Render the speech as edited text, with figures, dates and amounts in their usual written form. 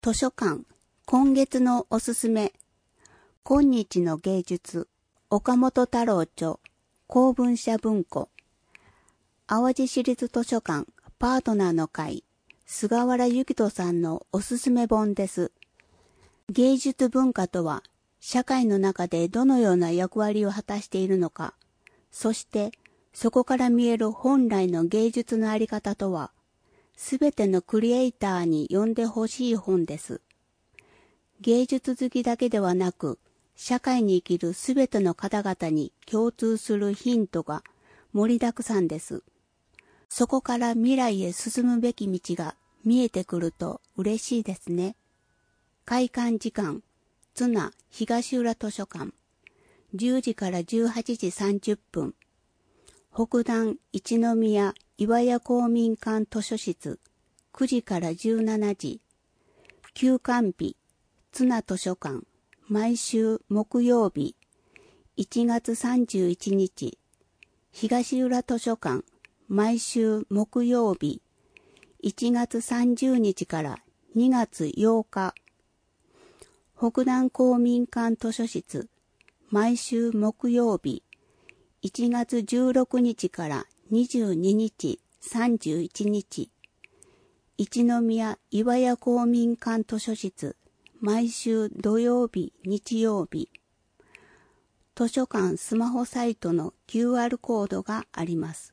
図書館、今月のおすすめ。今日の芸術、岡本太郎著、公文社文庫。淡路市立図書館、パートナーの会、菅原幸人さんのおすすめ本です。芸術文化とは、社会の中でどのような役割を果たしているのか、そしてそこから見える本来の芸術のあり方とは、すべてのクリエイターに読んでほしい本です。芸術好きだけではなく、社会に生きるすべての方々に共通するヒントが盛りだくさんです。そこから未来へ進むべき道が見えてくると嬉しいですね。開館時間、津奈東浦図書館、10時から18時30分。北段一宮岩屋公民館図書室、9時から17時。休館日、津奈図書館、毎週木曜日、1月31日。東浦図書館、毎週木曜日、1月30日から2月8日。北段公民館図書室、毎週木曜日、1月16日から22日、31日。一宮岩屋公民館図書室、毎週土曜日、日曜日。図書館スマホサイトの QR コードがあります。